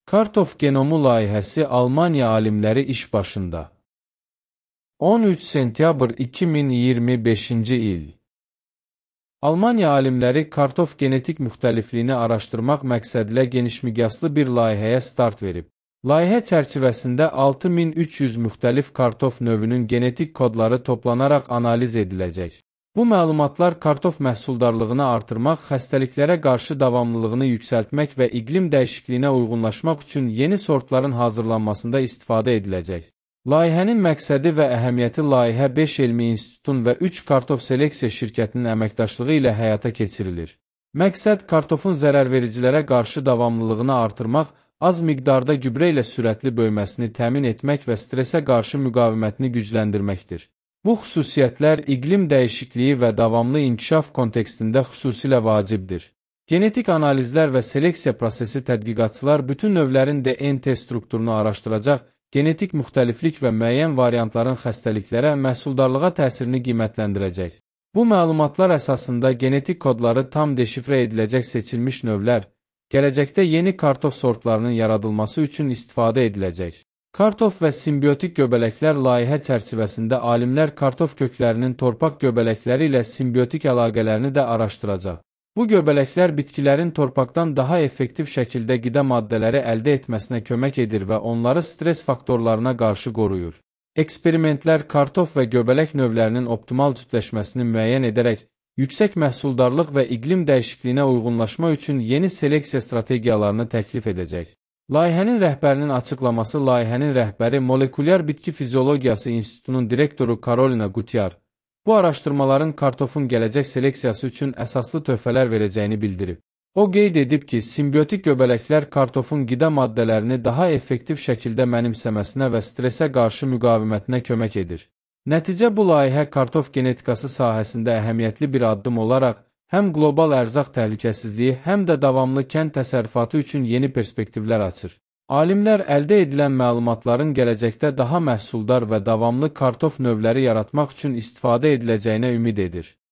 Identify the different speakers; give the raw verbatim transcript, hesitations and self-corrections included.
Speaker 1: Kartof genomu layihəsi Almaniya alimləri iş başında. on üç sentyabr iki min iyirmi beşinci il. Almaniya alimləri kartof genetik müxtəlifliyini araşdırmaq məqsədilə genişmiqyaslı bir layihəyə start verib. Layihə çərçivəsində altı min üç yüz müxtəlif kartof növünün genetik kodları toplanaraq analiz ediləcək. Bu məlumatlar kartof məhsuldarlığını artırmaq, xəstəliklərə qarşı davamlılığını yüksəltmək və iqlim dəyişikliyinə uyğunlaşmaq üçün yeni sortların hazırlanmasında istifadə ediləcək. Layihənin məqsədi və əhəmiyyəti layihə beş elmi institutun və üç kartof seleksiya şirkətinin əməkdaşlığı ilə həyata keçirilir. Məqsəd kartofun zərərvericilərə qarşı davamlılığını artırmaq, az miqdarda gübrə ilə sürətli böyüməsini təmin etmək və stresə qarşı müqavimətini gücləndirməkdir. Bu xüsusiyyətlər iqlim dəyişikliyi və davamlı inkişaf kontekstində xüsusilə vacibdir. Genetik analizlər və seleksiya prosesi tədqiqatçılar bütün növlərin D N A strukturunu araşdıracaq, genetik müxtəliflik və müəyyən variantların xəstəliklərə, məhsuldarlığa təsirini qiymətləndirəcək. Bu məlumatlar əsasında genetik kodları tam deşifrə ediləcək seçilmiş növlər, gələcəkdə yeni kartof sortlarının yaradılması üçün istifadə ediləcək. Kartof və simbiotik göbələklər layihə çərçivəsində alimlər kartof köklərinin torpaq göbələkləri ilə simbiotik əlaqələrini də araşdıracaq. Bu göbələklər bitkilərin torpaqdan daha effektiv şəkildə qida maddələri əldə etməsinə kömək edir və onları stres faktorlarına qarşı qoruyur. Eksperimentlər kartof və göbələk növlərinin optimal cütləşməsini müəyyən edərək, yüksək məhsuldarlıq və iqlim dəyişikliyinə uyğunlaşma üçün yeni seleksiya strategiyalarını təklif edəcək. Layihənin rəhbərinin açıqlaması. Layihənin rəhbəri Molekulyar Bitki Fiziologiyası İnstitutunun direktoru Karolina Gutyar, bu araşdırmaların kartofun gələcək seleksiyası üçün əsaslı töhfələr verəcəyini bildirib. O qeyd edib ki, simbiotik göbələklər kartofun qida maddələrini daha effektiv şəkildə mənimsəməsinə və stresə qarşı müqavimətinə kömək edir. Nəticə bu layihə kartof genetikası sahəsində əhəmiyyətli bir addım olaraq, həm qlobal ərzaq təhlükəsizliyi, həm də davamlı kənd təsərrüfatı üçün yeni perspektivlər açır. Alimlər əldə edilən məlumatların gələcəkdə daha məhsuldar və davamlı kartof növləri yaratmaq üçün istifadə ediləcəyinə ümid edir.